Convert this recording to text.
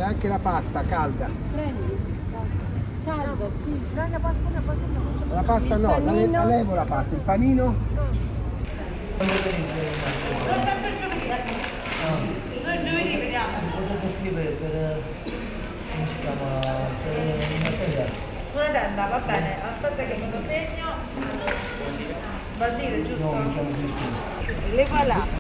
C'è anche la pasta calda. Prendi. Caldo, sì. No, la pasta no, La pasta Il no, panino? la levo la pasta. Il panino? Sempre giovedì, noi giovedì vediamo. Potevo scrivere per come si chiama? Per il materiale. Una tenda, va bene, aspetta che me lo segno. Basile, giusto? No, mi chiamo Cristina. Le là.